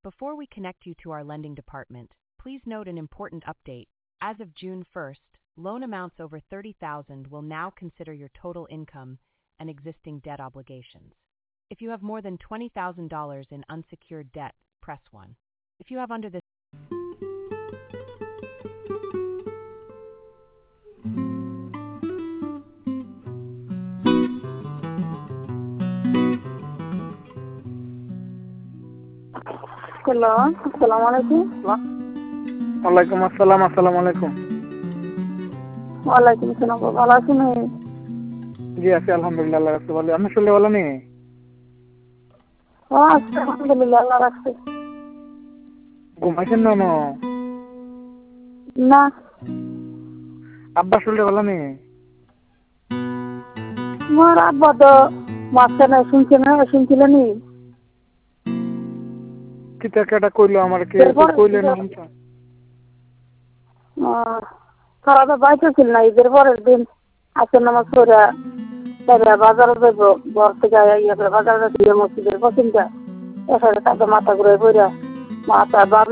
Before we connect you to our lending department, please note an important update. As of June 1st, loan amounts over $30,000 will now consider your total income and existing debt obligations. If you have more than $20,000 in unsecured debt, press 1. If you have under this hello, আসসালামু আলাইকুম। ওয়ালাইকুম আসসালাম। আসসালামু আলাইকুম। ওয়ালাইকুম আসসালাম। ভালো আছেন? জি আছি আলহামদুলিল্লাহ, আল্লাহ রাখছে ভালো। আপনি শুনলে ভালো নেই? আছি আলহামদুলিল্লাহ, আল্লাহ রাখছে। ঘুমাইছেন না? না, আব্বা শুনলে ভালো নেই? আমার আব্বা তো মাঝখানে শুনছিলেন। কিতা কেটা কইলো আমার কে কইলেন না? তারা তো বাইতে ছিল না, ঈদের পরের দিন আসর নামাজ পড়ে বাজারে যাইব, ঘর থেকে বাজারে দিয়ে মসজিদের পছন্দ এসে তাদের মাথা ঘুরে পড়ে মাথা